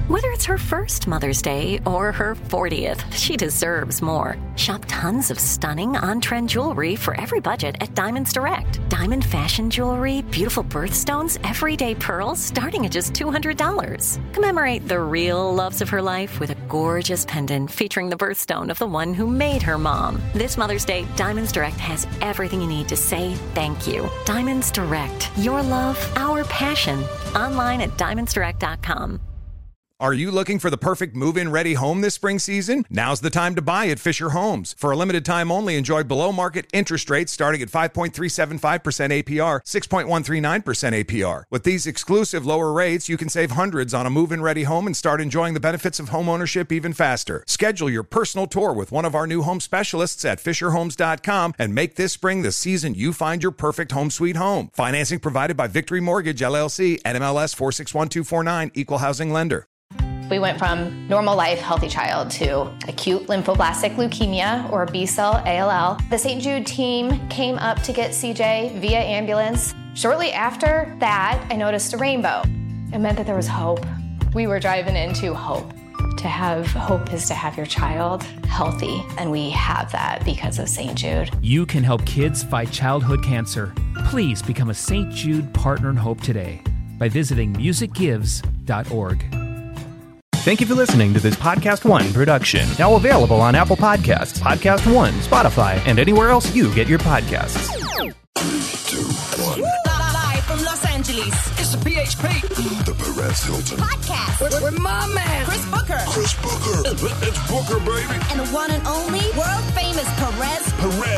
Whether it's her first Mother's Day or her 40th, she deserves more. Shop tons of stunning on-trend jewelry for every budget at Diamonds Direct. Diamond fashion jewelry, beautiful birthstones, everyday pearls starting at just $200. Commemorate the real loves of her life with a gorgeous pendant featuring the birthstone of the one who made her mom. This Mother's Day, Diamonds Direct has everything you need to say thank you. Diamonds Direct. Your love, our passion. Online at diamondsdirect.com. Are you looking for the perfect move-in ready home this spring season? Now's the time to buy at Fisher Homes. For a limited time only, enjoy below-market interest rates starting at 5.375% APR, 6.139% APR. With these exclusive lower rates, you can save hundreds on a move-in ready home and start enjoying the benefits of homeownership even faster. Schedule your personal tour with one of our new home specialists at FisherHomes.com and make this spring the season you find your perfect home sweet home. Financing provided by Victory Mortgage, LLC, NMLS 461249, Equal Housing Lender. We went from normal life, healthy child to acute lymphoblastic leukemia or B-cell ALL. The St. Jude team came up to get CJ via ambulance. Shortly after that, I noticed a rainbow. It meant that there was hope. We were driving into hope. To have hope is to have your child healthy, and we have that because of St. Jude. You can help kids fight childhood cancer. Please become a St. Jude Partner in Hope today by visiting musicgives.org. Thank you for listening to this Podcast One production. Now available on Apple Podcasts, Podcast One, Spotify, and anywhere else you get your podcasts. 3, 2, 1. Live from Los Angeles. It's the PHP. The Perez Hilton Podcast. With my man, Chris Booker. Chris Booker. It's Booker, baby. And the one and only world famous Perez.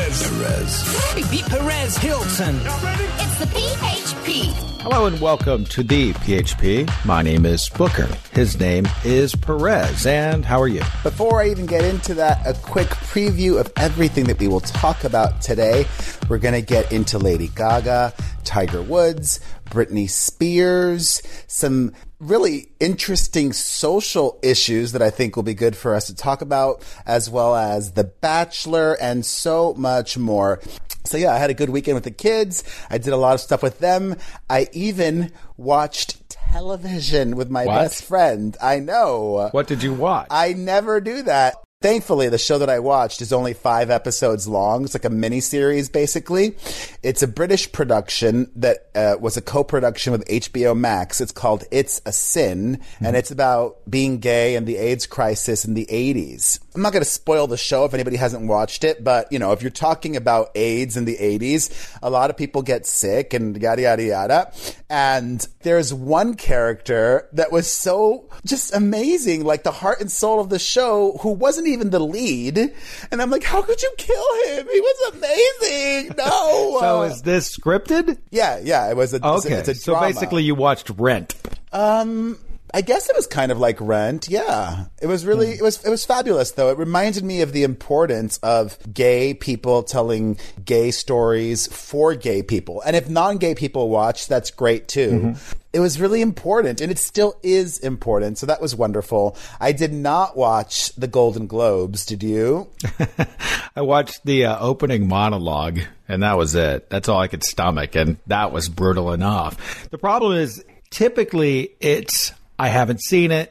Perez Hilton. Y'all ready? It's the PHP. Hello and welcome to the PHP. My name is Booker. His name is Perez. And how are you? Before I even get into that, a quick preview of everything that we will talk about today. We're going to get into Lady Gaga, Tiger Woods, Britney Spears, some really interesting social issues that I think will be good for us to talk about, as well as The Bachelor and so much more. So yeah, I had a good weekend with the kids. I did a lot of stuff with them. I even watched television with my best friend. I know. What did you watch? I never do that. Thankfully, the show that I watched is only 5 episodes long. It's like a mini-series, basically. It's a British production that was a co-production with HBO Max. It's called It's a Sin, and it's about being gay and the AIDS crisis in the 80s. I'm not going to spoil the show if anybody hasn't watched it, but, you know, if you're talking about AIDS in the 80s, a lot of people get sick and yada, yada, yada. And there's one character that was so just amazing, like the heart and soul of the show, who wasn't even the lead. And I'm like, how could you kill him? He was amazing. No. So is this scripted? Yeah. It was a, okay. It's a so drama. Basically you watched Rent. I guess it was kind of like Rent. Yeah. It was really, it was fabulous though. It reminded me of the importance of gay people telling gay stories for gay people. And if non-gay people watch, that's great too. Mm-hmm. It was really important, and it still is important. So that was wonderful. I did not watch the Golden Globes. Did you? I watched the opening monologue, and that was it. That's all I could stomach, and that was brutal enough. The problem is, typically, it's, I haven't seen it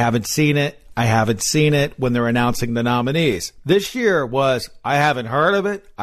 when they're announcing the nominees. This year was, I haven't heard of it.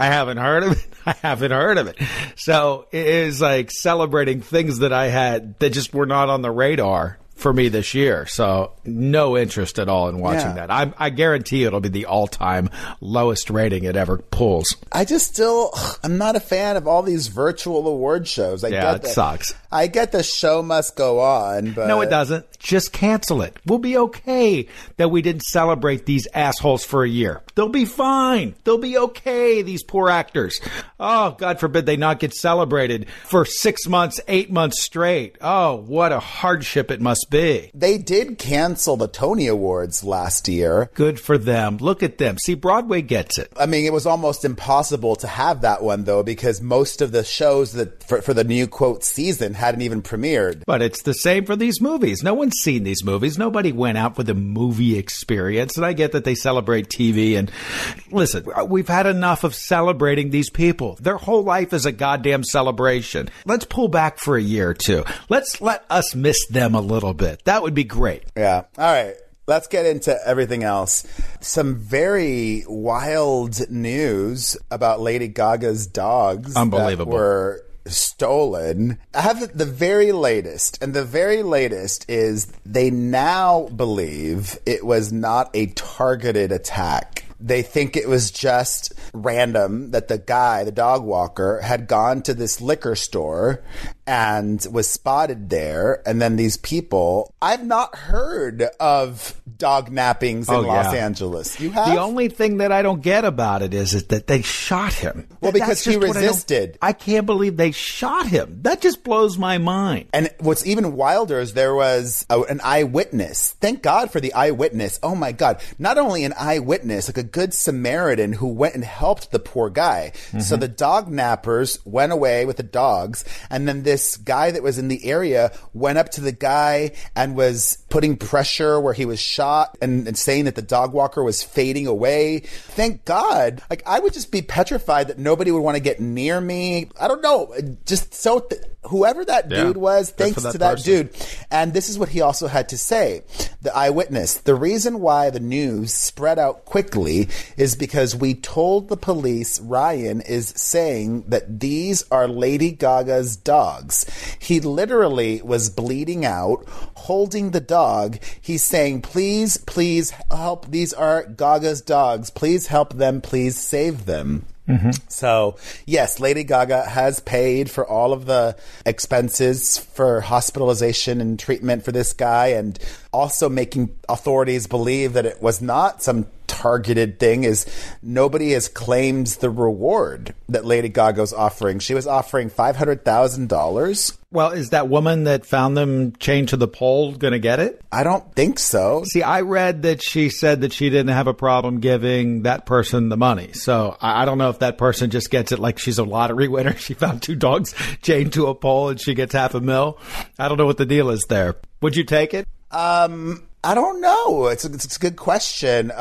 So it is like celebrating things that I had that just were not on the radar for me this year. So no interest at all in watching that. I guarantee it'll be the all-time lowest rating it ever pulls. I'm not a fan of all these virtual award shows. It sucks. I get the show must go on, but... No, it doesn't. Just cancel it. We'll be okay that we didn't celebrate these assholes for a year. They'll be fine. They'll be okay, these poor actors. Oh, God forbid they not get celebrated for 6 months, 8 months straight. Oh, what a hardship it must be. They did cancel the Tony Awards last year. Good for them. Look at them. See, Broadway gets it. I mean, it was almost impossible to have that one, though, because most of the shows that for the new, quote, season hadn't even premiered. But it's the same for these movies. No one's haven't seen these movies. Nobody went out with a movie experience. And I get that they celebrate TV. And listen, we've had enough of celebrating these people. Their whole life is a goddamn celebration. Let's pull back for a year or two. Let's let us miss them a little bit. That would be great. Yeah. All right. Let's get into everything else. Some very wild news about Lady Gaga's dogs. Unbelievable. That were stolen. I have the very latest, and the very latest is they now believe it was not a targeted attack. They think it was just random that the guy, the dog walker, had gone to this liquor store and was spotted there. And then these people, I've not heard of dog nappings in Los Angeles. You have? The only thing that I don't get about it is that they shot him. Well, because he resisted. I can't believe they shot him. That just blows my mind. And what's even wilder is there was an eyewitness. Thank God for the eyewitness. Oh my God. Not only an eyewitness, like a good Samaritan who went and helped the poor guy. Mm-hmm. So the dog nappers went away with the dogs, and then this guy that was in the area went up to the guy and was putting pressure where he was shot and saying that the dog walker was fading away. Thank God. Like, I would just be petrified that nobody would want to get near me. I don't know. Just so whoever that dude was, thanks to that dude. And this is what he also had to say. The eyewitness. The reason why the news spread out quickly is because we told the police Ryan is saying that these are Lady Gaga's dogs. He literally was bleeding out, holding the dog. He's saying, please, please help. These are Gaga's dogs. Please help them. Please save them. Mm-hmm. So, yes, Lady Gaga has paid for all of the expenses for hospitalization and treatment for this guy, and also making authorities believe that it was not some targeted thing. Is nobody has claimed the reward that Lady Gaga's offering. She was offering $500,000. Well, is that woman that found them chained to the pole going to get it? I don't think so. See, I read that she said that she didn't have a problem giving that person the money. So I don't know if that person just gets it like she's a lottery winner. She found 2 dogs chained to a pole and she gets $500,000. I don't know what the deal is there. Would you take it? I don't know. It's a good question.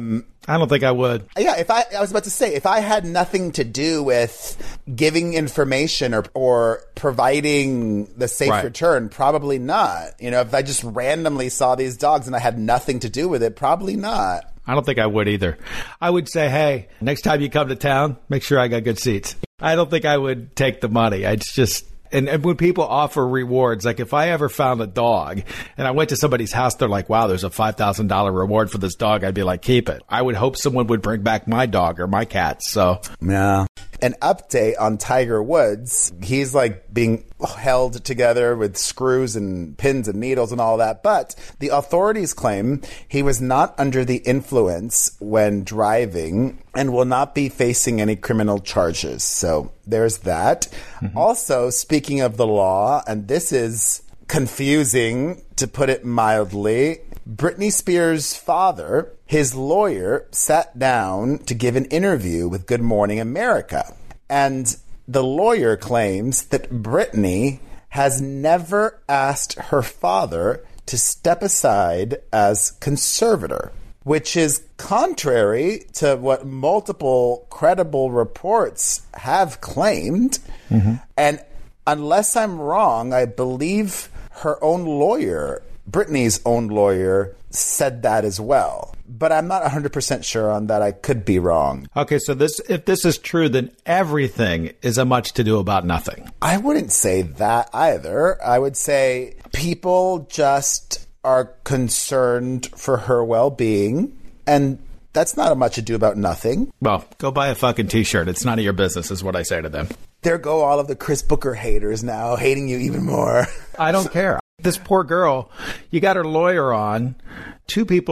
I don't think I would. Yeah, I was about to say, if I had nothing to do with giving information or providing the safe return, probably not. You know, if I just randomly saw these dogs and I had nothing to do with it, probably not. I don't think I would either. I would say, hey, next time you come to town, make sure I got good seats. I don't think I would take the money. It's just... And when people offer rewards, like if I ever found a dog and I went to somebody's house, they're like, wow, there's a $5,000 reward for this dog. I'd be like, keep it. I would hope someone would bring back my dog or my cat. So, yeah. An update on Tiger Woods. He's like being held together with screws and pins and needles and all that. But the authorities claim he was not under the influence when driving and will not be facing any criminal charges. So there's that. Mm-hmm. Also, speaking of the law, and this is confusing to put it mildly, Britney Spears' father, his lawyer, sat down to give an interview with Good Morning America. And the lawyer claims that Britney has never asked her father to step aside as conservator, which is contrary to what multiple credible reports have claimed. Mm-hmm. And unless I'm wrong, I believe her own lawyer, Britney's own lawyer, said that as well. But I'm not 100% sure on that. I could be wrong. Okay, so if this is true, then everything is a much to do about nothing. I wouldn't say that either. I would say people just are concerned for her well-being, and that's not a much ado about nothing. Well, go buy a fucking T-shirt. It's none of your business, is what I say to them. There go all of the Chris Booker haters now, hating you even more. I don't care. This poor girl, you got her lawyer on. 2 people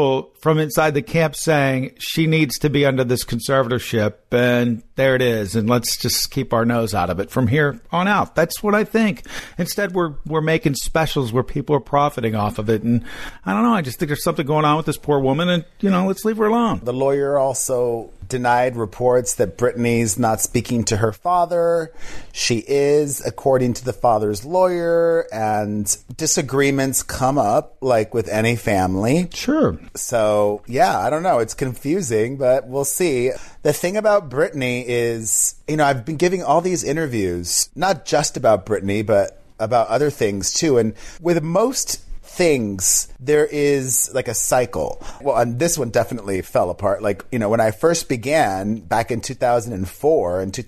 from inside the camp saying she needs to be under this conservatorship, and there it is, and let's just keep our nose out of it from here on out. That's what I think. Instead, we're making specials where people are profiting off of it, and I don't know, I just think there's something going on with this poor woman, and, let's leave her alone. The lawyer also denied reports that Britney's not speaking to her father. She is, according to the father's lawyer, and disagreements come up like with any family. Sure. So, yeah, I don't know. It's confusing, but we'll see. The thing about Britney is, I've been giving all these interviews, not just about Britney, but about other things too. And with most things, there is like a cycle. Well, and this one definitely fell apart. Like, when I first began back in 2004 and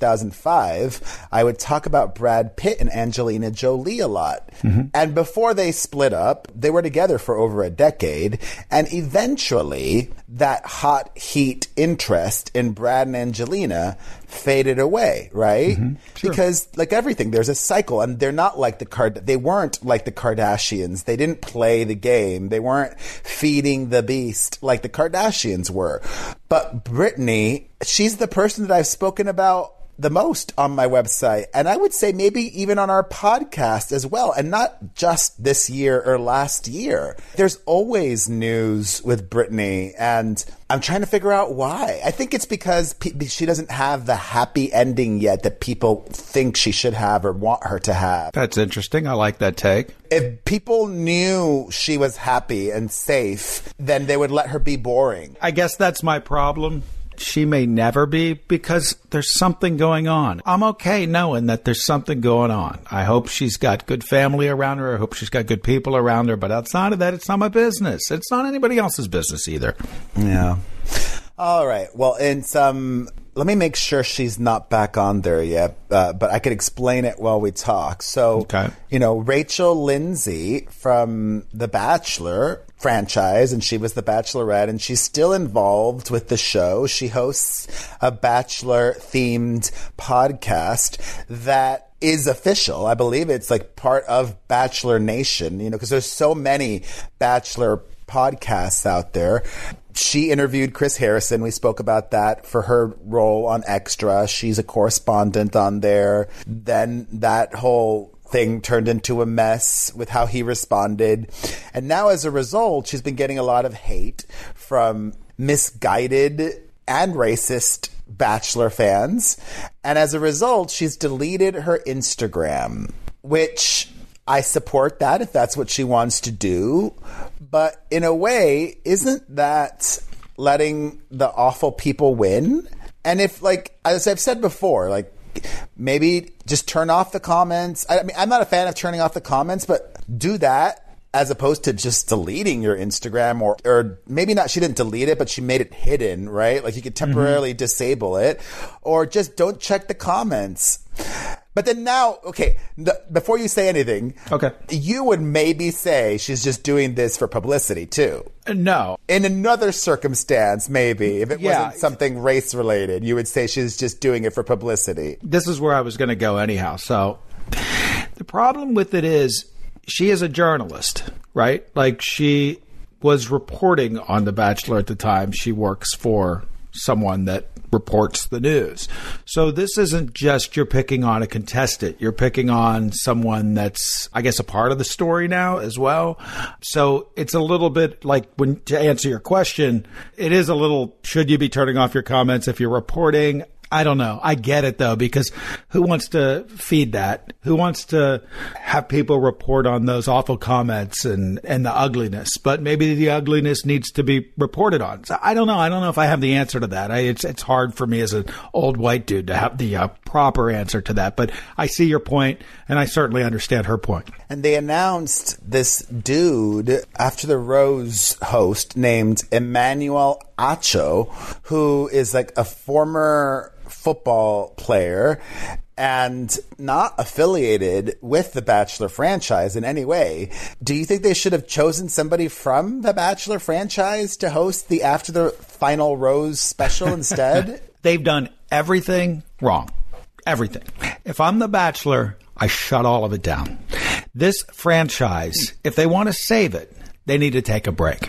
2005, I would talk about Brad Pitt and Angelina Jolie a lot. Mm-hmm. And before they split up, they were together for over a decade. And eventually, that hot heat interest in Brad and Angelina faded away, right? Mm-hmm. Sure. Because like everything, there's a cycle, and they're not like they weren't like the Kardashians. They didn't play the game. They weren't feeding the beast like the Kardashians were. But Britney, she's the person that I've spoken about the most on my website, and I would say maybe even on our podcast as well, and not just this year or last year. There's always news with Britney, and I'm trying to figure out why. I think it's because she doesn't have the happy ending yet that people think she should have or want her to have. That's interesting. I like that take. If people knew she was happy and safe, then they would let her be boring. I guess that's my problem. She may never be, because there's something going on. I'm okay knowing that there's something going on. I hope she's got good family around her. I hope she's got good people around her. But outside of that, it's not my business. It's not anybody else's business either. Yeah. All right. Well, let me make sure she's not back on there yet, but I could explain it while we talk. So, okay. Rachel Lindsay from The Bachelor franchise, and she was the Bachelorette, and she's still involved with the show. She hosts a Bachelor-themed podcast that is official. I believe it's like part of Bachelor Nation, because there's so many Bachelor podcasts out there. She interviewed Chris Harrison. We spoke about that for her role on Extra. She's a correspondent on there. Then that whole thing turned into a mess with how he responded. And now as a result, she's been getting a lot of hate from misguided and racist Bachelor fans. And as a result, she's deleted her Instagram, which I support that if that's what she wants to do. But in a way, isn't that letting the awful people win? And if, as I've said before, maybe just turn off the comments. I mean, I'm not a fan of turning off the comments, but do that as opposed to just deleting your Instagram, or maybe not, she didn't delete it, but she made it hidden, right? Like you could temporarily disable it, or just don't check the comments. But then now, okay, before you say anything, okay, you would maybe say she's just doing this for publicity too. No. In another circumstance, maybe, if it wasn't something race-related, you would say she's just doing it for publicity. This is where I was going to go anyhow. So the problem with it is she is a journalist, right? Like, she was reporting on The Bachelor at the time. She works for someone that reports the news. So this isn't just you're picking on a contestant. You're picking on someone that's, I guess, a part of the story now as well. So it's a little bit like, to answer your question, it is a little, should you be turning off your comments if you're reporting? I don't know. I get it, though, because who wants to feed that? Who wants to have people report on those awful comments and the ugliness? But maybe the ugliness needs to be reported on. So I don't know. I don't know if I have the answer to that. It's hard for me as an old white dude to have the proper answer to that. But I see your point, and I certainly understand her point. And they announced this dude after the Rose host named Emmanuel Acho, who is like a former football player and not affiliated with the Bachelor franchise in any way. Do you think they should have chosen somebody from the Bachelor franchise to host the After the Final Rose special instead? They've done everything wrong. Everything. If I'm the Bachelor, I shut all of it down. This franchise, if they want to save it, they need to take a break.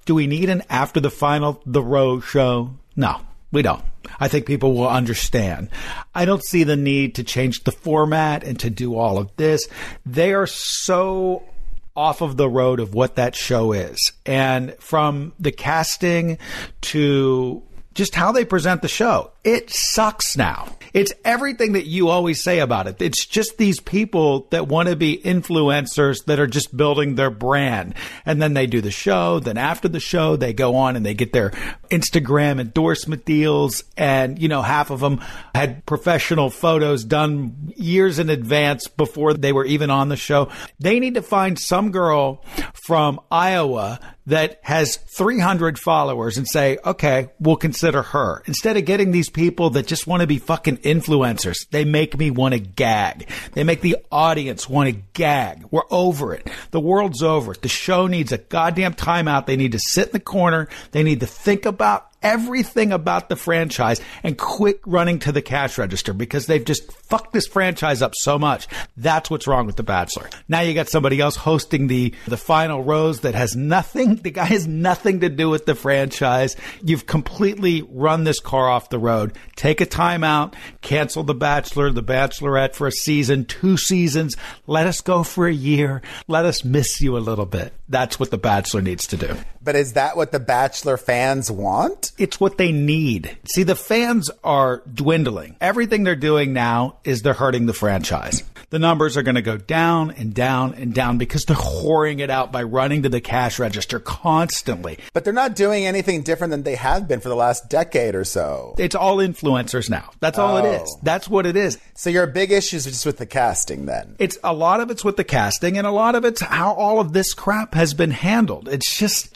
Do we need an after the final The Rose show? No, we don't. I think people will understand. I don't see the need to change the format and to do all of this. They are so off of the road of what that show is. And from the casting to just how they present the show, it sucks now. It's everything that you always say about it. It's just these people that want to be influencers that are just building their brand. And then they do the show. Then after the show, they go on and they get their Instagram endorsement deals. And, you know, half of them had professional photos done years in advance before they were even on the show. They need to find some girl from Iowa that has 300 followers and say, okay, we'll consider her. Instead of getting these people that just want to be fucking influencers. They make me want to gag. They make the audience want to gag. We're over it. The world's over it. The show needs a goddamn timeout. They need to sit in the corner. They need to think about everything about the franchise and quit running to the cash register because they've just fucked this franchise up so much. That's what's wrong with The Bachelor. Now you got somebody else hosting the final rose that has nothing. The guy has nothing to do with the franchise. You've completely run this car off the road. Take a time out. Cancel The Bachelor, The Bachelorette for a season, 2 seasons. Let us go for a year. Let us miss you a little bit. That's what The Bachelor needs to do. But is that what The Bachelor fans want? It's what they need. See, the fans are dwindling. Everything they're doing now is they're hurting the franchise. The numbers are going to go down and down and down because they're whoring it out by running to the cash register constantly. But they're not doing anything different than they have been for the last decade or so. It's all influencers now. That's all it is. That's what it is. So your big issues are just with the casting then? It's a lot of it's with the casting and a lot of it's how all of this crap has been handled. It's just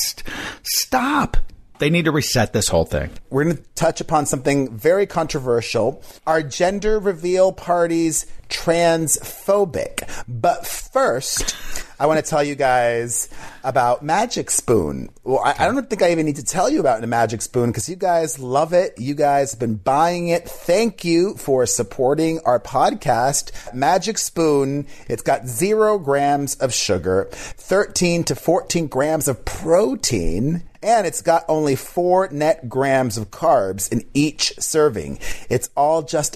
stop. They need to reset this whole thing. We're going to touch upon something very controversial. Are gender reveal parties transphobic? But first, I want to tell you guys about Magic Spoon. Well, I don't think I even need to tell you about the Magic Spoon because you guys love it. You guys have been buying it. Thank you for supporting our podcast. Magic Spoon, it's got 0 grams of sugar, 13 to 14 grams of protein, and it's got only 4 net grams of carbs in each serving. It's all just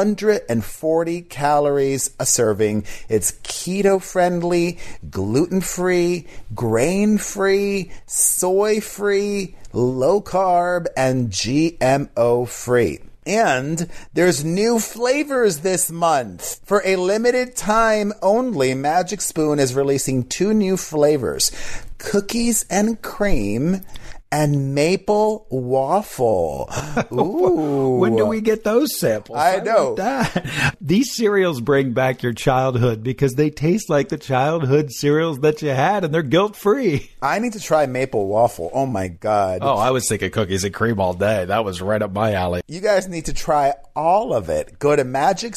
140 calories a serving. It's keto-friendly, gluten-free, grain-free, soy-free, low-carb, and GMO-free. And there's new flavors this month. For a limited time only, Magic Spoon is releasing 2 new flavors: cookies and cream and maple waffle. Ooh. When do we get those samples? I know. That. These cereals bring back your childhood because they taste like the childhood cereals that you had, and they're guilt-free. I need to try maple waffle. Oh, my God. Oh, I was thinking cookies and cream all day. That was right up my alley. You guys need to try all of it. Go to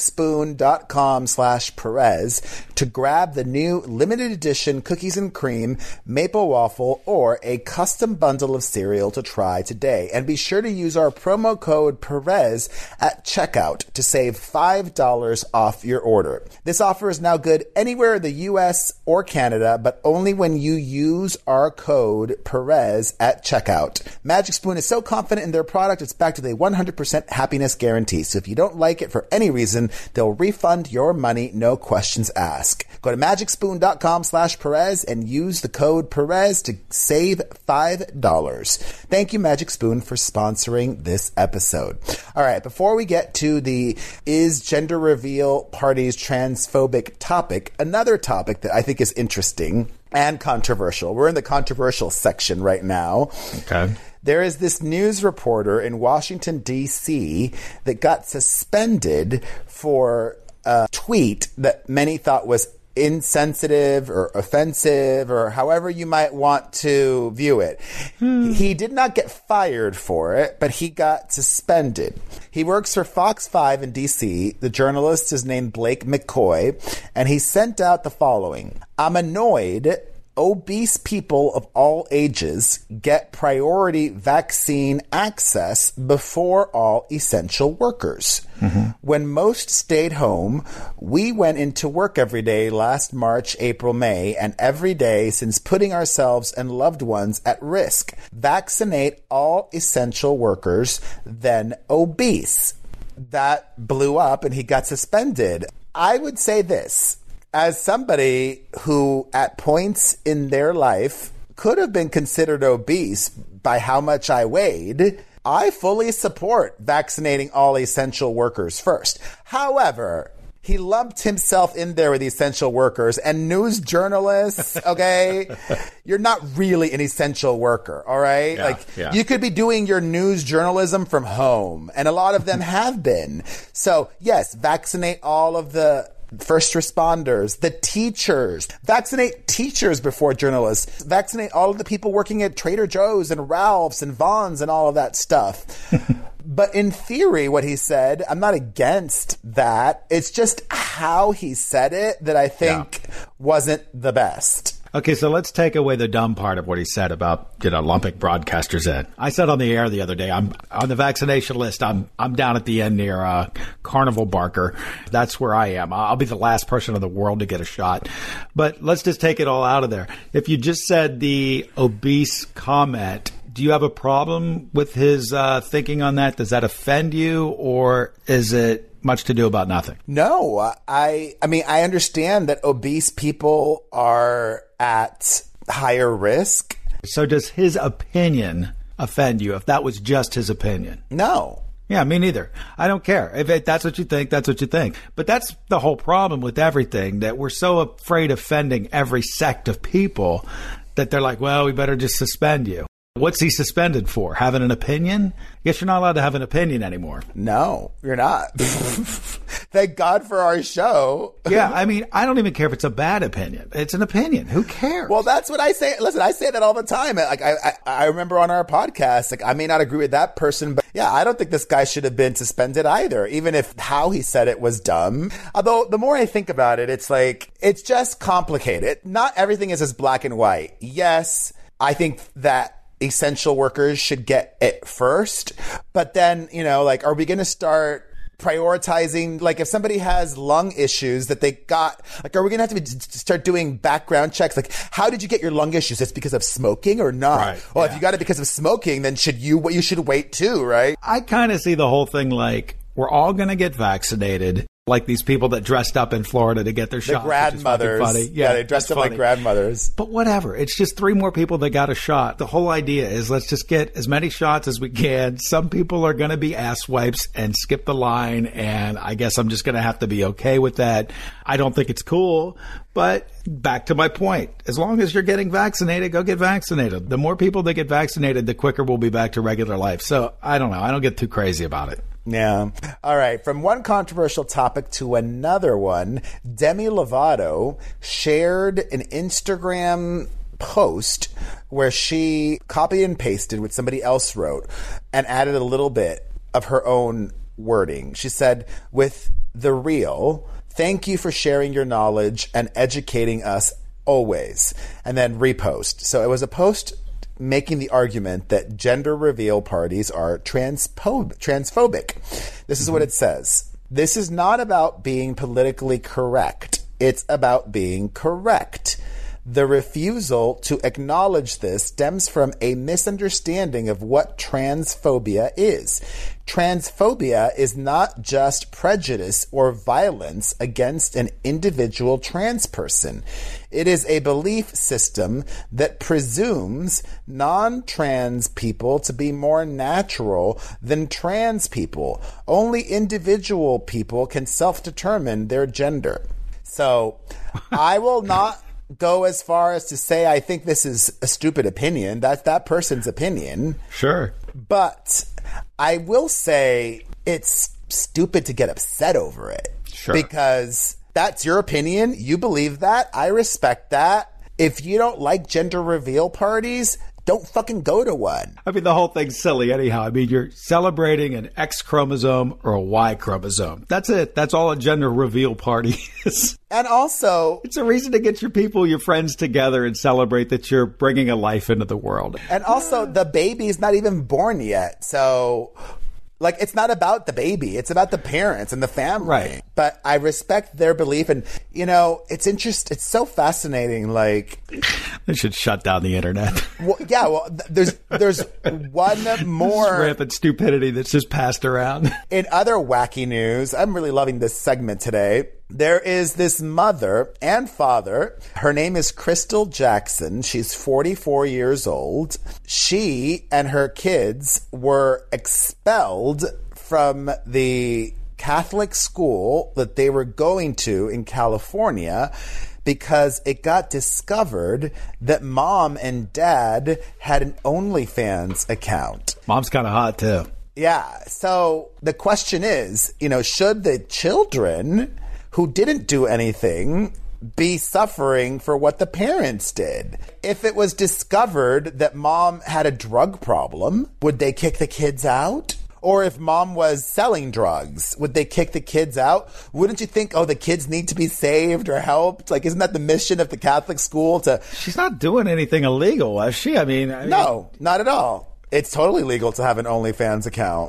magicspoon.com/Perez to grab the new limited edition cookies and cream, maple waffle, or a custom bundle of cereal to try today. And be sure to use our promo code Perez at checkout to save $5 off your order. This offer is now good anywhere in the US or Canada, but only when you use our code Perez at checkout. Magic Spoon is so confident in their product, it's backed with a 100% happiness guarantee. So if you don't like it for any reason, they'll refund your money, no questions asked. Go to magicspoon.com/Perez and use the code Perez to save $5. Thank you, Magic Spoon, for sponsoring this episode. All right, before we get to the is gender reveal parties transphobic topic, another topic that I think is interesting and controversial. We're in the controversial section right now. Okay. There is this news reporter in Washington, D.C. that got suspended for a tweet that many thought was insensitive or offensive or however you might want to view it. He did not get fired for it, but he got suspended. He works for Fox 5 in D.C. The journalist is named Blake McCoy, and he sent out the following: "I'm annoyed obese people of all ages get priority vaccine access before all essential workers. When most stayed home, we went into work every day last March, April, May, and every day since putting ourselves and loved ones at risk. Vaccinate all essential workers, then obese. That blew up and he got suspended. I would say this. As somebody who at points in their life could have been considered obese by how much I weighed, I fully support vaccinating all essential workers first. However, he lumped himself in there with essential workers and news journalists, okay? You're not really an essential worker, all right? You could be doing your news journalism from home, and a lot of them have been. So, yes, vaccinate all of the first responders, the teachers. Vaccinate teachers before journalists. Vaccinate all of the people working at Trader Joe's and Ralph's and Vons and all of that stuff. But in theory, what he said, I'm not against that. It's just how he said it that I think wasn't the best. Okay, so let's take away the dumb part of what he said about, lumping broadcasters in. I said on the air the other day, I'm on the vaccination list. I'm down at the end near Carnival Barker. That's where I am. I'll be the last person in the world to get a shot. But let's just take it all out of there. If you just said the obese comment, do you have a problem with his thinking on that? Does that offend you, or is it much to do about nothing? No, I mean, I understand that obese people are at higher risk. So does his opinion offend you if that was just his opinion? No. Yeah, me neither. I don't care. If that's what you think, that's what you think. But that's the whole problem with everything, that we're so afraid of offending every sect of people that they're like, well, we better just suspend you. What's he suspended for? Having an opinion? Guess you're not allowed to have an opinion anymore. No, you're not. Thank God for our show. Yeah, I mean, I don't even care if it's a bad opinion. It's an opinion. Who cares? Well, that's what I say. Listen, I say that all the time. Like, I remember on our podcast, like, I may not agree with that person, but yeah, I don't think this guy should have been suspended either, even if how he said it was dumb. Although the more I think about it, it's like, it's just complicated. Not everything is as black and white. Yes, I think that essential workers should get it first, but then, are we going to start prioritizing, like, if somebody has lung issues that they got, like, are we going to have to start doing background checks? Like, how did you get your lung issues? It's because of smoking or not? Right, well, if you got it because of smoking, then you should wait too, right? I kind of see the whole thing like, we're all going to get vaccinated. Like these people that dressed up in Florida to get their shots. The grandmothers. Funny. Yeah, they dressed up like grandmothers. But whatever. It's just 3 more people that got a shot. The whole idea is let's just get as many shots as we can. Some people are going to be ass wipes and skip the line. And I guess I'm just going to have to be okay with that. I don't think it's cool. But back to my point. As long as you're getting vaccinated, go get vaccinated. The more people that get vaccinated, the quicker we'll be back to regular life. So I don't know. I don't get too crazy about it. Yeah. All right. From one controversial topic to another one, Demi Lovato shared an Instagram post where she copied and pasted what somebody else wrote and added a little bit of her own wording. She said, with The Real, thank you for sharing your knowledge and educating us always. And then repost. So it was a post making the argument that gender reveal parties are transphobic. This is what it says. This is not about being politically correct. It's about being correct. The refusal to acknowledge this stems from a misunderstanding of what transphobia is. Transphobia is not just prejudice or violence against an individual trans person. It is a belief system that presumes non-trans people to be more natural than trans people. Only individual people can self-determine their gender. So I will not go as far as to say I think this is a stupid opinion. That's that person's opinion. Sure. But I will say it's stupid to get upset over it. Sure. Because that's your opinion. You believe that. I respect that. If you don't like gender reveal parties, don't fucking go to one. I mean, the whole thing's silly anyhow. I mean, you're celebrating an X chromosome or a Y chromosome. That's it. That's all a gender reveal party is. And also, it's a reason to get your people, your friends together and celebrate that you're bringing a life into the world. And also, the baby's not even born yet. So, like, it's not about the baby. It's about the parents and the family. Right. But I respect their belief. And, you know, it's so fascinating. Like, they should shut down the internet. Well, there's one more rampant stupidity that's just passed around. In other wacky news, I'm really loving this segment today. There is this mother and father. Her name is Crystal Jackson. She's 44 years old. She and her kids were expelled from the Catholic school that they were going to in California because it got discovered that mom and dad had an OnlyFans account. Mom's kind of hot, too. Yeah. So the question is, you know, should the children who didn't do anything be suffering for what the parents did? If it was discovered that mom had a drug problem, would they kick the kids out? Or if mom was selling drugs, would they kick the kids out? Wouldn't you think, the kids need to be saved or helped? Like, isn't that the mission of the Catholic school to... She's not doing anything illegal, is she? I mean... No, not at all. It's totally legal to have an OnlyFans account.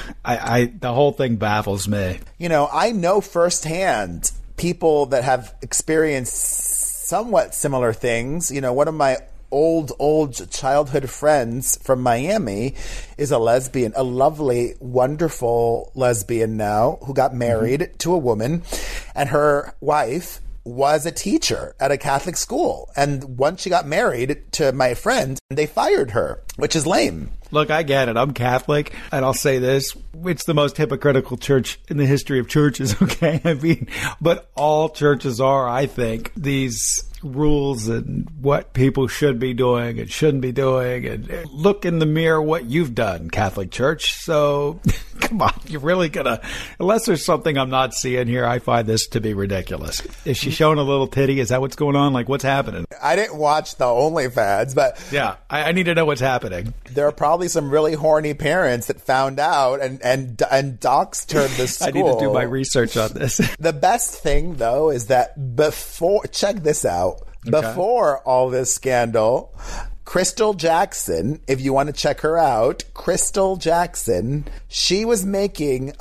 The whole thing baffles me. You know, I know firsthand people that have experienced somewhat similar things. You know, one of my old childhood friends from Miami is a lesbian, a lovely, wonderful lesbian now who got married to a woman, and her wife was a teacher at a Catholic school. And once she got married to my friend, they fired her, which is lame. Look, I get it. I'm Catholic, and I'll say this. It's the most hypocritical church in the history of churches, okay? I mean, but all churches are, I think, these rules and what people should be doing and shouldn't be doing. And look in the mirror what you've done, Catholic Church. So, come on, you're really going to... Unless there's something I'm not seeing here, I find this to be ridiculous. Is she showing a little titty? Is that what's going on? Like, what's happening? I didn't watch the OnlyFans, but... Yeah, I need to know what's happening. There are probably some really horny parents that found out and doxed her the school. I need to do my research on this. The best thing, though, is that before... Check this out. Okay. Before all this scandal, Crystal Jackson, if you want to check her out, Crystal Jackson, she was making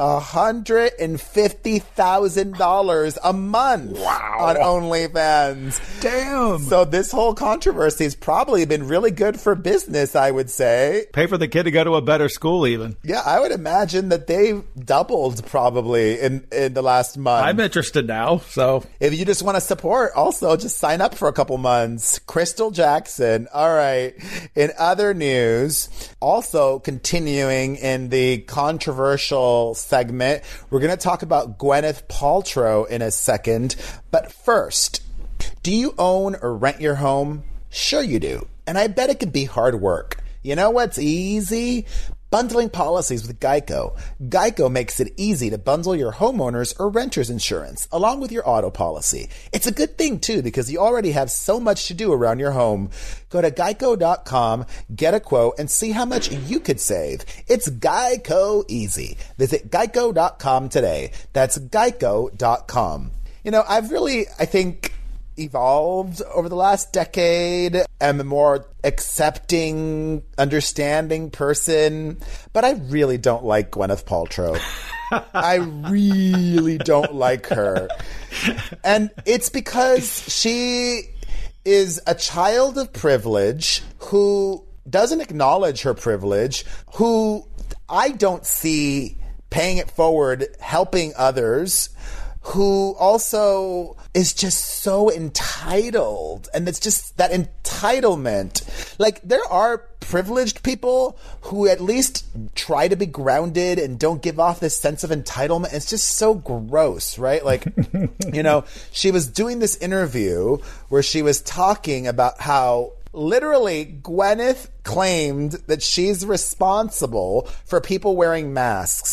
$150,000 a month on OnlyFans. Damn. So this whole controversy has probably been really good for business, I would say. Pay for the kid to go to a better school even. Yeah, I would imagine that they doubled probably in the last month. I'm interested now, so. If you just want to support, also just sign up for a couple months. Crystal Jackson. All right. In other news, also continuing in the controversial segment, we're going to talk about Gwyneth Paltrow in a second. But first, do you own or rent your home? Sure you do. And I bet it could be hard work. You know what's easy? Bundling policies with Geico. Geico makes it easy to bundle your homeowner's or renter's insurance along with your auto policy. It's a good thing, too, because you already have so much to do around your home. Go to geico.com, get a quote, and see how much you could save. It's Geico easy. Visit geico.com today. That's geico.com. You know, I've really, I think, evolved over the last decade. I'm a more accepting, understanding person, but I really don't like Gwyneth Paltrow. I really don't like her. And it's because she is a child of privilege who doesn't acknowledge her privilege, who I don't see paying it forward, helping others, who also is just so entitled. And it's just that entitlement. Like, there are privileged people who at least try to be grounded and don't give off this sense of entitlement. It's just so gross, right? Like, you know, she was doing this interview where she was talking about how literally Gwyneth claimed that she's responsible for people wearing masks.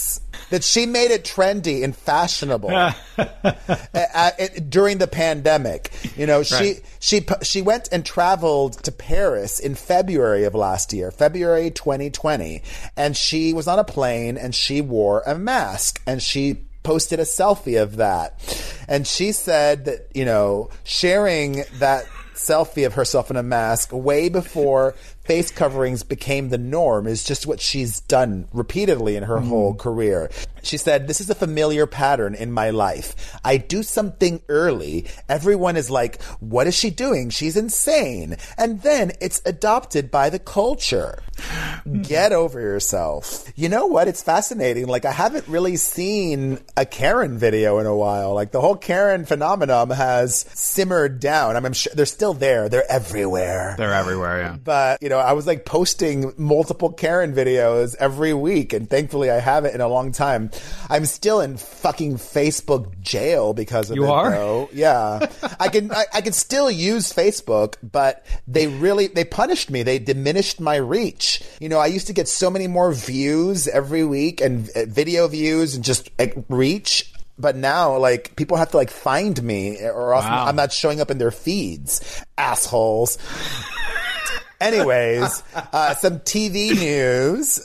that she made it trendy and fashionable during the pandemic. You know, she went and traveled to Paris in February of last year, February 2020, and she was on a plane and she wore a mask and she posted a selfie of that. And she said that, you know, sharing that selfie of herself in a mask way before face coverings became the norm is just what she's done repeatedly in her whole career. She said, "This is a familiar pattern in my life. I do something early. Everyone is like, what is she doing? She's insane. And then it's adopted by the culture." Get over yourself. You know what? It's fascinating. Like, I haven't really seen a Karen video in a while. Like, the whole Karen phenomenon has simmered down. I'm sure they're still there. They're everywhere. They're everywhere, yeah. But, you know, I was like posting multiple Karen videos every week, and thankfully I haven't in a long time. I'm still in fucking Facebook jail because of it. You are? Though. Yeah. I can still use Facebook, but they punished me. They diminished my reach. You know, I used to get so many more views every week and video views and just reach. But now, like, people have to, like, find me or else I'm not showing up in their feeds. Assholes. Anyways, some TV news.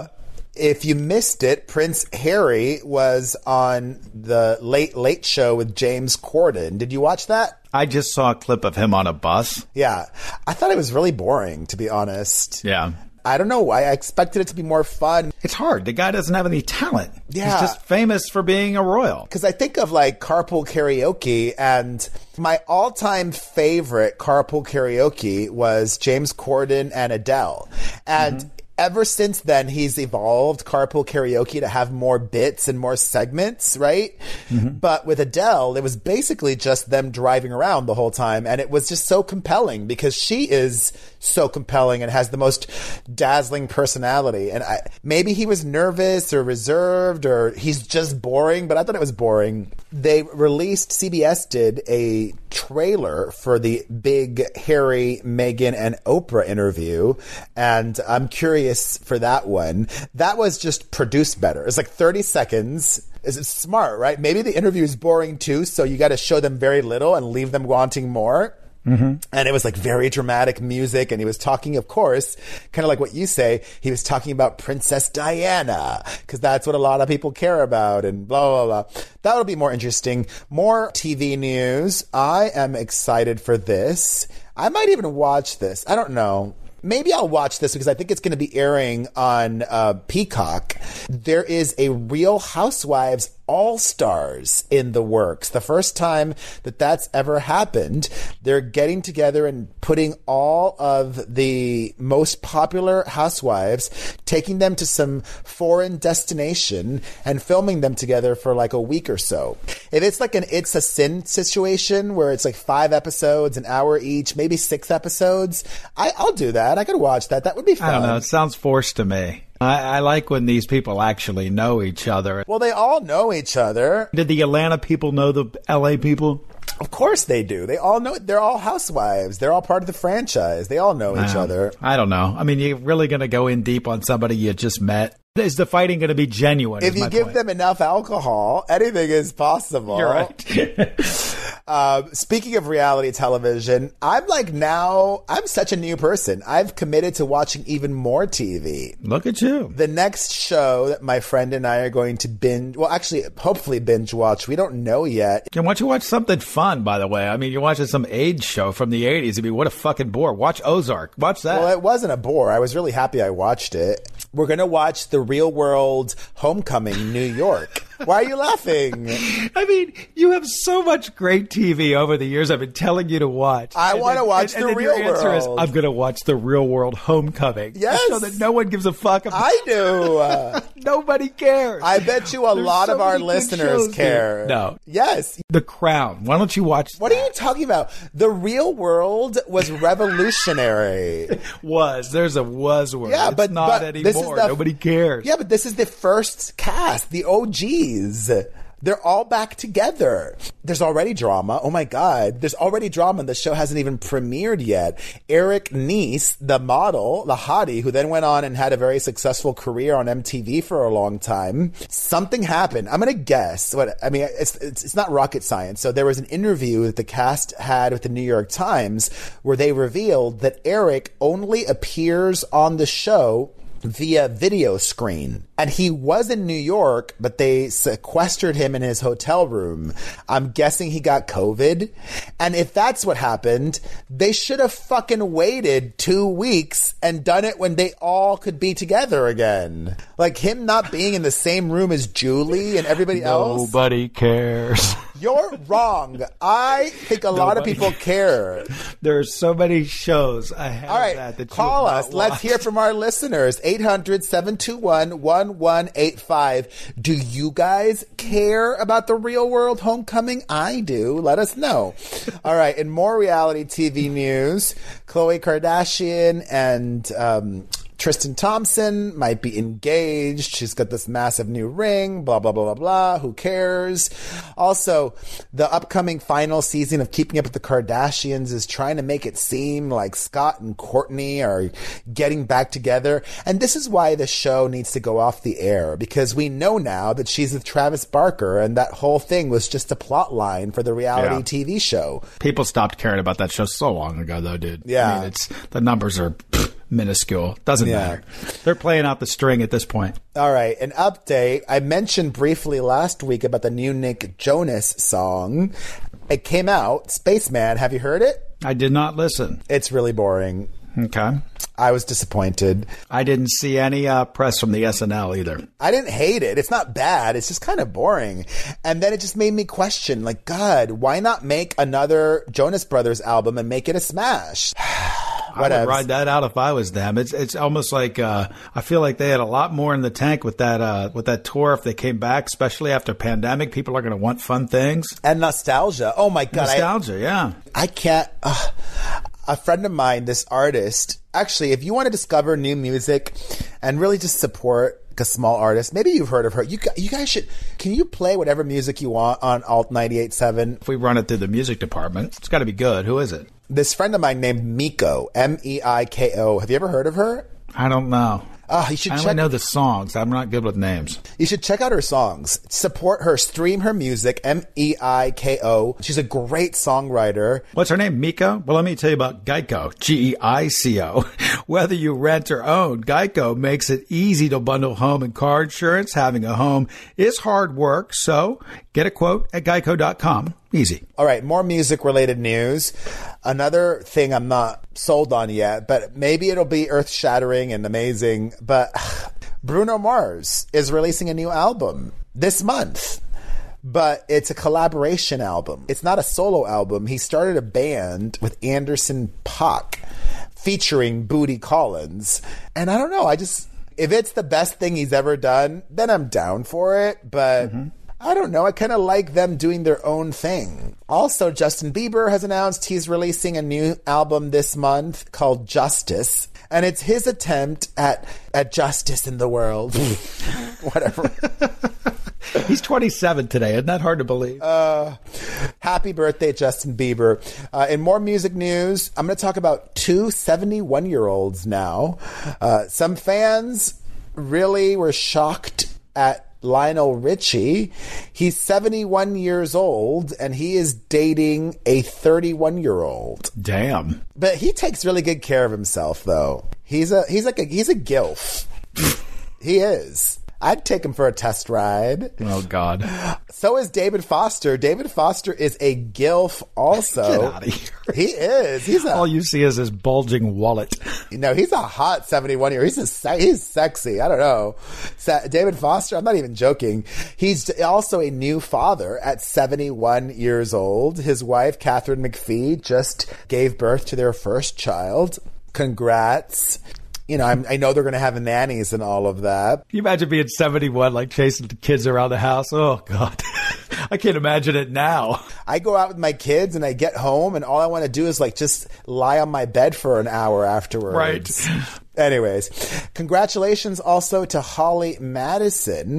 If you missed it, Prince Harry was on the Late Late Show with James Corden. Did you watch that? I just saw a clip of him on a bus. Yeah. I thought it was really boring, to be honest. Yeah. I don't know. I expected it to be more fun. It's hard. The guy doesn't have any talent. Yeah. He's just famous for being a royal. Because I think of like Carpool Karaoke, and my all-time favorite Carpool Karaoke was James Corden and Adele. And ever since then, he's evolved Carpool Karaoke to have more bits and more segments, right? But with Adele, it was basically just them driving around the whole time. And it was just so compelling because she is so compelling and has the most dazzling personality. And maybe he was nervous or reserved or he's just boring, but I thought it was boring. They released, CBS did a trailer for the big Harry, Meghan, and Oprah interview. And I'm curious for that one. That was just produced better. It's like 30 seconds. Is it smart, right? Maybe the interview is boring too, so you got to show them very little and leave them wanting more. And it was like very dramatic music. And he was talking, of course, kind of like what you say, he was talking about Princess Diana, because that's what a lot of people care about and blah, blah, blah. That'll be more interesting. More TV news. I am excited for this. I might even watch this. I don't know. Maybe I'll watch this because I think it's going to be airing on Peacock. There is a Real Housewives All-Stars in the works. The first time that that's ever happened. They're getting together and putting all of the most popular housewives, taking them to some foreign destination and filming them together for like a week or so. If it's like an It's a Sin situation where it's like 5 episodes, an hour each, maybe 6 episodes, I'll do that. I could watch that. That would be fun. I don't know. It sounds forced to me. I like when these people actually know each other. Well, they all know each other. Did the Atlanta people know the LA people? Of course they do. They all know. They're all housewives. They're all part of the franchise. They all know each other. I don't know. I mean, you're really going to go in deep on somebody you just met? Is the fighting going to be genuine? If you give them enough alcohol, anything is possible. You're right. Speaking of reality television, I'm such a new person. I've committed to watching even more TV. Look at you. The next show that my friend and I are going to hopefully binge watch. We don't know yet. Why don't you watch something fun, by the way? I mean, you're watching some age show from the 80s. I mean, what a fucking bore. Watch Ozark. Watch that. Well, it wasn't a bore. I was really happy I watched it. We're going to watch The Real World Homecoming, New York. Why are you laughing? I mean, you have so much great TV over the years I've been telling you to watch. I want to watch The Real World. Your answer is, I'm going to watch The Real World Homecoming. Yes. So that no one gives a fuck about. I do. Nobody cares. I bet you a lot of our listeners care. No. Yes. The Crown. Why don't you watch What are you talking about? The Real World was revolutionary. There's a was word. Yeah, but not anymore. Nobody cares. Yeah, but this is the first cast, the OGs. They're all back together. There's already drama. Oh my God. There's already drama. The show hasn't even premiered yet. Eric Nies, the model, the hottie, who then went on and had a very successful career on MTV for a long time. Something happened. I'm going to guess. It's not rocket science. So there was an interview that the cast had with the New York Times where they revealed that Eric only appears on the show via video screen. And he was in New York, but they sequestered him in his hotel room. I'm guessing he got COVID. And if that's what happened, they should have fucking waited 2 weeks and done it when they all could be together again. Like him not being in the same room as Julie and everybody else. Nobody cares. You're wrong. I think a lot of people care. There's so many shows ahead all right, of that call us. Let's hear from our listeners. 800-721-1185. Do you guys care about the Real World Homecoming? I do. Let us know. All right. In more reality TV news, Khloe Kardashian and Tristan Thompson might be engaged. She's got this massive new ring, blah, blah, blah, blah, blah. Who cares? Also, the upcoming final season of Keeping Up with the Kardashians is trying to make it seem like Scott and Kourtney are getting back together. And this is why the show needs to go off the air, because we know now that she's with Travis Barker, and that whole thing was just a plot line for the reality TV show. People stopped caring about that show so long ago, though, dude. Yeah. I mean, the numbers are minuscule. Doesn't matter. They're playing out the string at this point. All right. An update. I mentioned briefly last week about the new Nick Jonas song. It came out. Spaceman. Have you heard it? I did not listen. It's really boring. Okay. I was disappointed. I didn't see any press from the SNL either. I didn't hate it. It's not bad. It's just kind of boring. And then it just made me question, like, God, why not make another Jonas Brothers album and make it a smash? I would ride that out if I was them. It's almost like I feel like they had a lot more in the tank with that tour. If they came back, especially after pandemic, people are going to want fun things and nostalgia. Oh my God, nostalgia! Yeah, I can't. A friend of mine, this artist, actually, if you want to discover new music and really just support a small artist, maybe you've heard of her. You guys should. Can you play whatever music you want on Alt 98.7? If we run it through the music department, it's got to be good. Who is it? This friend of mine named Miko, Meiko. Have you ever heard of her? I don't know. You should I only know the songs. I'm not good with names. You should check out her songs. Support her. Stream her music. Meiko. She's a great songwriter. What's her name? Miko? Well, let me tell you about Geico. Geico. Whether you rent or own, Geico makes it easy to bundle home and car insurance. Having a home is hard work, so get a quote at geico.com. Easy. All right, more music-related news. Another thing I'm not sold on yet, but maybe it'll be earth-shattering and amazing, but Bruno Mars is releasing a new album this month. But it's a collaboration album. It's not a solo album. He started a band with Anderson .Paak featuring Booty Collins. And I don't know, if it's the best thing he's ever done, then I'm down for it, but... I don't know. I kind of like them doing their own thing. Also, Justin Bieber has announced he's releasing a new album this month called Justice. And it's his attempt at justice in the world. Whatever. He's 27 today. Isn't that hard to believe? Happy birthday, Justin Bieber. In more music news, I'm going to talk about two 71-year-olds now. Some fans really were shocked at Lionel Richie. He's 71 years old and he is dating a 31-year-old. Damn. But he takes really good care of himself, though. He's a gilf. He is. I'd take him for a test ride. Oh, God. So is David Foster. David Foster is a gilf also. Get out of here. He is. All you see is his bulging wallet. He's a hot 71-year-old. He's sexy. I don't know. David Foster, I'm not even joking. He's also a new father at 71 years old. His wife, Catherine McPhee, just gave birth to their first child. Congrats. I know they're going to have nannies and all of that. Can you imagine being 71, like chasing the kids around the house? Oh, God. I can't imagine it now. I go out with my kids and I get home and all I want to do is just lie on my bed for an hour afterwards. Right. Anyways, congratulations also to Holly Madison.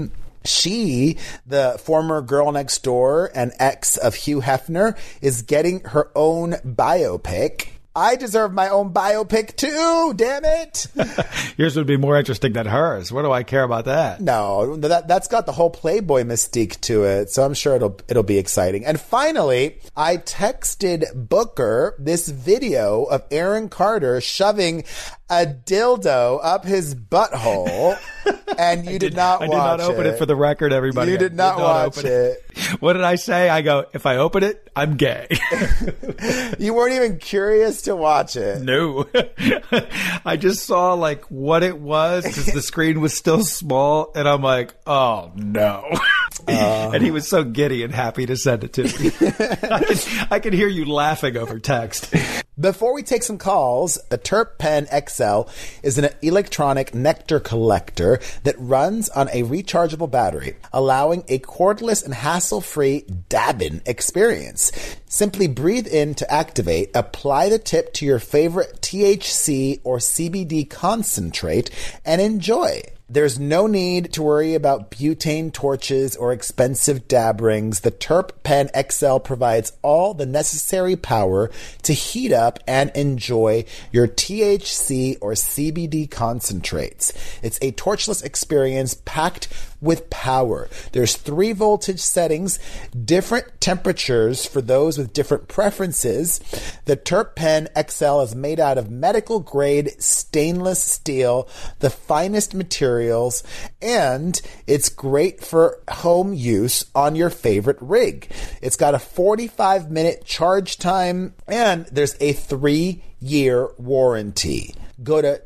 She, the former girl next door and ex of Hugh Hefner, is getting her own biopic. I deserve my own biopic too, damn it. Yours would be more interesting than hers. What do I care about that? No, that's got the whole Playboy mystique to it, so I'm sure it'll be exciting. And finally, I texted Booker this video of Aaron Carter shoving a dildo up his butthole, and you did not watch it. I did not open it for the record, everybody. You did not watch it. What did I say? I go, if I open it, I'm gay. You weren't even curious to watch it. No. I just saw like what it was because the screen was still small, and I'm like, oh no. And he was so giddy and happy to send it to me. I could hear you laughing over text. Before we take some calls, the Terp Pen XL is an electronic nectar collector that runs on a rechargeable battery, allowing a cordless and hassle-free dabbing experience. Simply breathe in to activate, apply the tip to your favorite THC or CBD concentrate, and enjoy. There's no need to worry about butane torches or expensive dab rings. The Terp Pen XL provides all the necessary power to heat up and enjoy your THC or CBD concentrates. It's a torchless experience packed with power. There's 3 voltage settings, different temperatures for those with different preferences. The Terp Pen XL is made out of medical grade stainless steel, the finest materials, and it's great for home use on your favorite rig. It's got a 45-minute charge time, and there's a 3-year warranty. Go to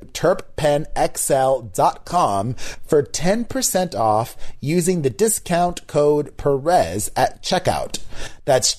terppenxl.com for 10% off using the discount code Perez at checkout. That's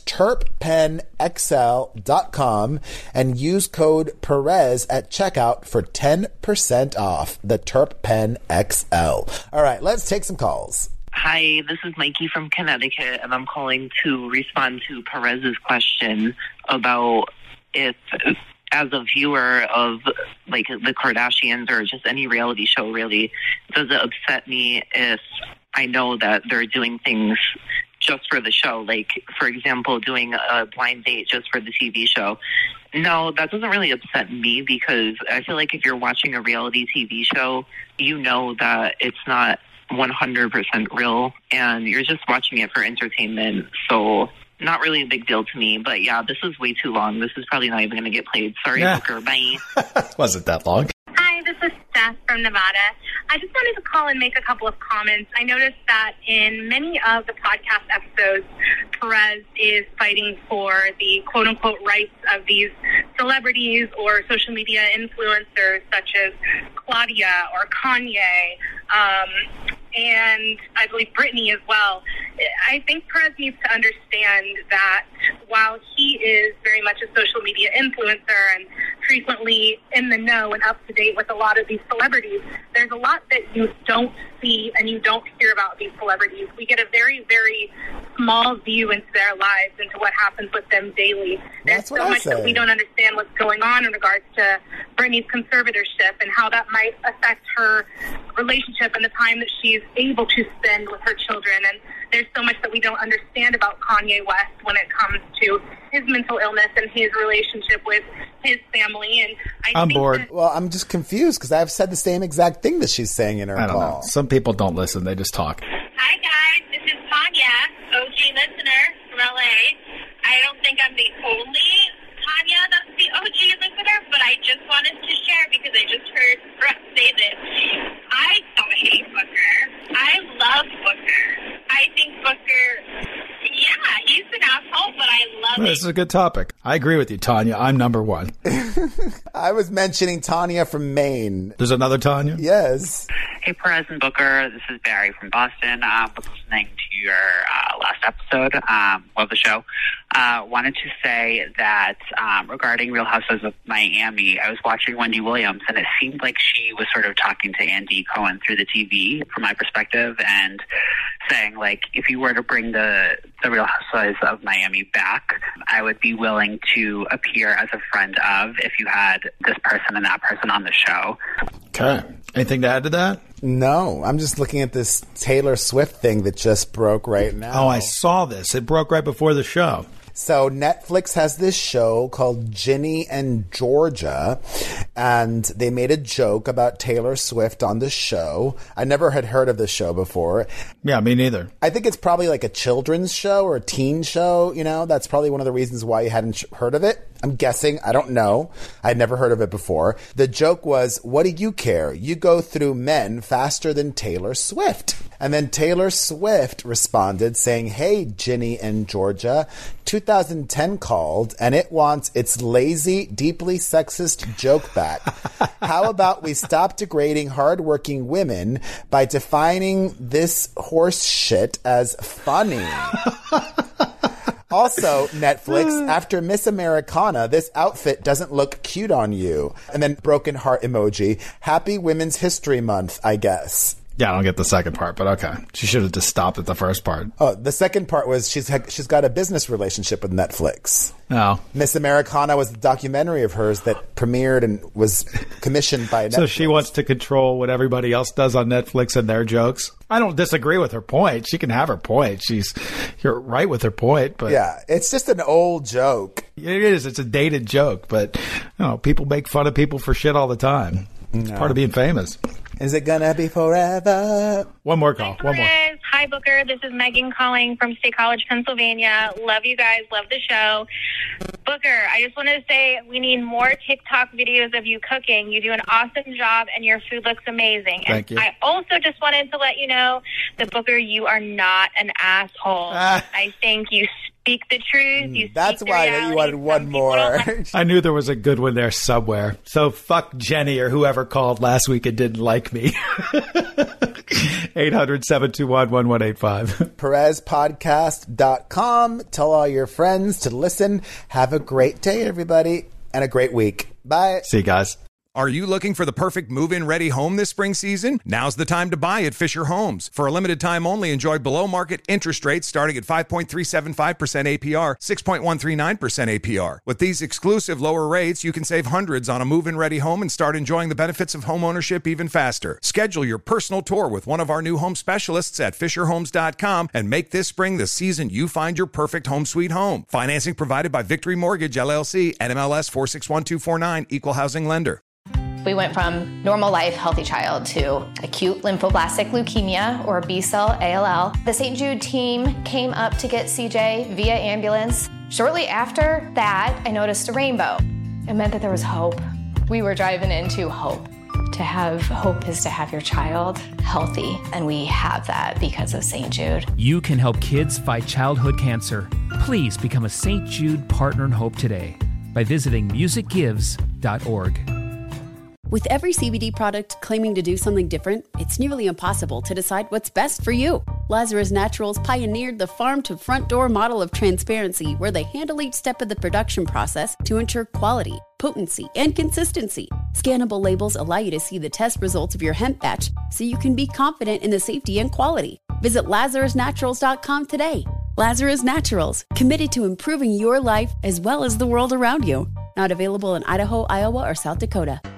terppenxl.com and use code Perez at checkout for 10% off the Terp Pen XL. All right, let's take some calls. Hi, this is Mikey from Connecticut, and I'm calling to respond to Perez's question about if, as a viewer of like the Kardashians or just any reality show really, does it upset me if I know that they're doing things just for the show? Like, for example, doing a blind date just for the TV show. No, that doesn't really upset me because I feel like if you're watching a reality TV show, you know that it's not 100% real and you're just watching it for entertainment. So not really a big deal to me, but yeah, this is way too long. This is probably not even going to get played. Sorry, Booker. Bye. Wasn't that long. Hi, this is Steph from Nevada. I just wanted to call and make a couple of comments. I noticed that in many of the podcast episodes, Perez is fighting for the quote-unquote rights of these celebrities or social media influencers such as Claudia or Kanye, and I believe Britney as well. I think Perez needs to understand that while he is very much a social media influencer and frequently in the know and up to date with a lot of these celebrities, there's a lot that you don't see and you don't hear about these celebrities. We get a very, very small view into their lives, into what happens with them daily. There's so much that we don't understand what's going on in regards to Britney's conservatorship and how that might affect her relationship and the time that she's able to spend with her children. And there's so much that we don't understand about Kanye West when it comes to his mental illness and his relationship with his family. And I'm bored. Well, I'm just confused because I've said the same exact thing that she's saying in her call. I don't know. Some people don't listen. They just talk. Hi, guys. This is Tanya, OG listener from LA. I don't think I'm the only Tanya that's the OG listener, but I just wanted to share because I just heard Brett say this. I don't hate Booker. I love Booker. I think Booker, yeah, he's an asshole, but I love This is a good topic. I agree with you, Tanya. I'm number one. I was mentioning Tanya from Maine. There's another Tanya? Yes. Hey, Perez and Booker. This is Barry from Boston. I was listening to your last episode of the show. Wanted to say that regarding Real Housewives of Miami, I was watching Wendy Williams, and it seemed like she was sort of talking to Andy Cohen through the TV, from my perspective, and saying, like, if you were to bring the Real Housewives of Miami back, I would be willing to appear as a friend of if you had this person and that person on the show. Okay. Anything to add to that? No, I'm just looking at this Taylor Swift thing that just broke right now. Oh, I saw this. It broke right before the show. So Netflix has this show called Ginny and Georgia, and they made a joke about Taylor Swift on the show. I never had heard of this show before. Yeah, me neither. I think it's probably like a children's show or a teen show, you know? That's probably one of the reasons why you hadn't heard of it. I'm guessing. I don't know. I'd never heard of it before. The joke was, what do you care? You go through men faster than Taylor Swift. And then Taylor Swift responded saying, hey, Ginny and Georgia, 2010 called and it wants its lazy, deeply sexist joke back. How about we stop degrading hardworking women by defining this horse shit as funny? Also, Netflix, after Miss Americana, this outfit doesn't look cute on you. And then broken heart emoji. Happy Women's History Month, I guess. Yeah, I don't get the second part, but okay. She should have just stopped at the first part. Oh, the second part was she's got a business relationship with Netflix. Oh. Miss Americana was the documentary of hers that premiered and was commissioned by Netflix. So she wants to control what everybody else does on Netflix and their jokes? I don't disagree with her point. She can have her point. You're right with her point, but yeah, it's just an old joke. It is. It's a dated joke, but people make fun of people for shit all the time. It's part of being famous. Is it gonna be forever? One more call. One more. Hi, Booker. This is Megan calling from State College, Pennsylvania. Love you guys. Love the show. Booker, I just wanted to say we need more TikTok videos of you cooking. You do an awesome job, and your food looks amazing. Thank you. I also just wanted to let you know that, Booker, you are not an asshole. I think you speak the truth. That's why you wanted one more. I knew there was a good one there somewhere. So fuck Jenny or whoever called last week and didn't like me. 800-721-1185. PerezPodcast.com. Tell all your friends to listen. Have a great day, everybody, and a great week. Bye. See you guys. Are you looking for the perfect move-in ready home this spring season? Now's the time to buy at Fisher Homes. For a limited time only, enjoy below-market interest rates starting at 5.375% APR, 6.139% APR. With these exclusive lower rates, you can save hundreds on a move-in ready home and start enjoying the benefits of home ownership even faster. Schedule your personal tour with one of our new home specialists at FisherHomes.com and make this spring the season you find your perfect home sweet home. Financing provided by Victory Mortgage, LLC, NMLS 461249, Equal Housing Lender. We went from normal life, healthy child to acute lymphoblastic leukemia or B-cell ALL. The St. Jude team came up to get CJ via ambulance. Shortly after that, I noticed a rainbow. It meant that there was hope. We were driving into hope. To have hope is to have your child healthy, and we have that because of St. Jude. You can help kids fight childhood cancer. Please become a St. Jude Partner in Hope today by visiting musicgives.org. With every CBD product claiming to do something different, it's nearly impossible to decide what's best for you. Lazarus Naturals pioneered the farm-to-front-door model of transparency, where they handle each step of the production process to ensure quality, potency, and consistency. Scannable labels allow you to see the test results of your hemp batch, so you can be confident in the safety and quality. Visit LazarusNaturals.com today. Lazarus Naturals, committed to improving your life as well as the world around you. Not available in Idaho, Iowa, or South Dakota.